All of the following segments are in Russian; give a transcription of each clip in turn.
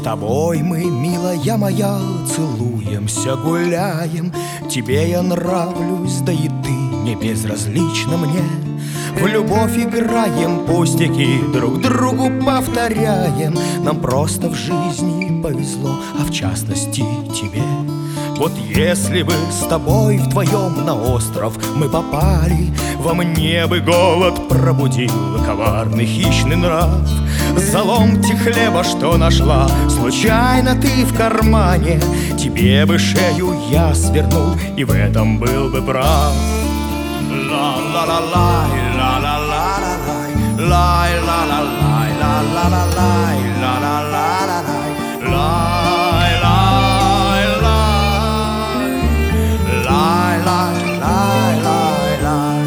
тобой мы, милая моя, целуемся, гуляем. Тебе я нравлюсь, да и ты не безразлична мне. В любовь играем, пустяки друг другу повторяем. Нам просто в жизни повезло, а в частности тебе. Вот если бы с тобой вдвоем на остров мы попали, во мне бы голод пробудил коварный хищный нрав. За ломти хлеба, что нашла случайно ты в кармане, тебе бы шею я свернул, и в этом был бы прав. Ла-ла-ла-лай, ла-ла-ла-лай, лай-ла-ла-лай, ла-ла-ла-лай, ла-ла-ла-лай, лай-лай-лай.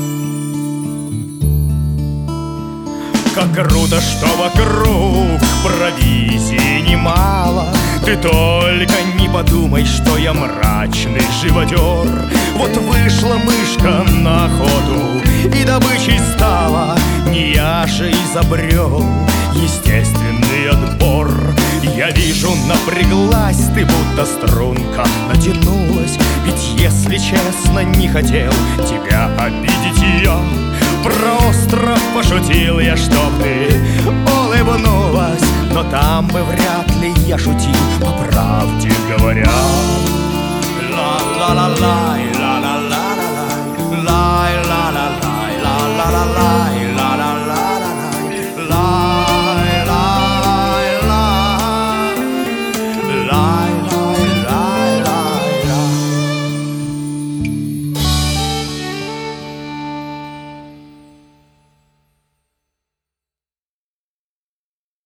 Как круто, что вокруг провизии немало. Ты только не подумай, что я мрачный живодер. Вот вышла мышка на охоту, и добычей стала. Не я же изобрел естественный отбор. Я вижу, напряглась ты, будто струнка натянулась. Ведь, если честно, не хотел тебя обидеть я. Про остров пошутил я, чтоб ты улыбнулась, но там бы вряд ли я шутил, по правде говоря. Ла-ла-ла-лай, ла-ла-ла-лай, лай-ла-ла-лай, ла-ла-ла-лай.